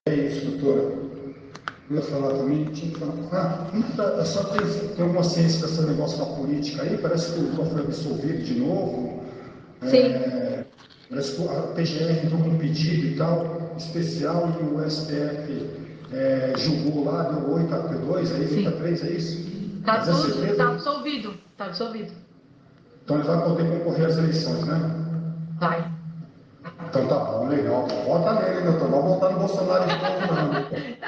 É isso, doutora. Eu ia falar também, tinha que falar. Só tem alguma ciência desse negócio da política aí? Parece que o Lula foi absolvido de novo. Sim. Parece que a PGR entrou com um pedido e tal, especial, e o STF julgou lá, deu 8-2, aí 8-3, é isso? Tá Mas é tudo, certeza? tá absolvido, tá absolvido. Então ele vai poder concorrer às eleições, né? Vai. Então tá bom, legal. Vota nele, doutor. Não vai votar no Bolsonaro de novo, não.